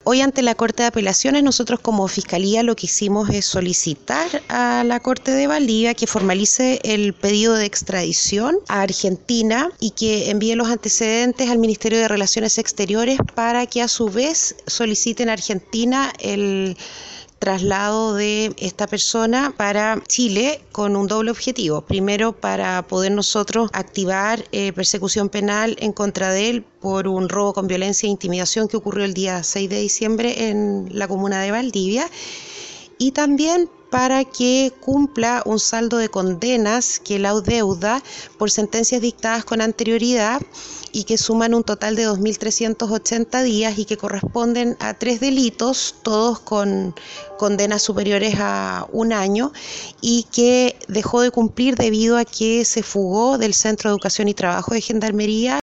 Hoy ante la Corte de Apelaciones nosotros como Fiscalía lo que hicimos es solicitar a la Corte de Valdivia que formalice el pedido de extradición a Argentina y que envíe los antecedentes al Ministerio de Relaciones Exteriores para que a su vez soliciten a Argentina el traslado de esta persona para Chile con un doble objetivo. Primero, para poder nosotros activar persecución penal en contra de él por un robo con violencia e intimidación que ocurrió el día 6 de diciembre en la comuna de Valdivia, y también para que cumpla un saldo de condenas que la adeuda por sentencias dictadas con anterioridad y que suman un total de 2.380 días y que corresponden a 3 delitos, todos con condenas superiores a 1 año, y que dejó de cumplir debido a que se fugó del Centro de Educación y Trabajo de Gendarmería.